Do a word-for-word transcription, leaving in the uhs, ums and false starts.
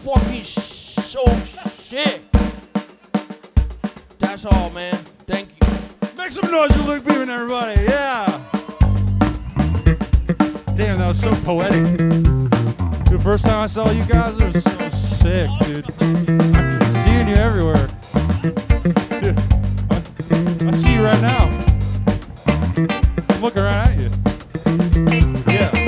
fucking so sick. That's all, man. Thank you. Make some noise for Luke Beeman, everybody. Yeah. Damn, that was so poetic. The first time I saw you guys, it was so sick, dude. I'm seeing you everywhere.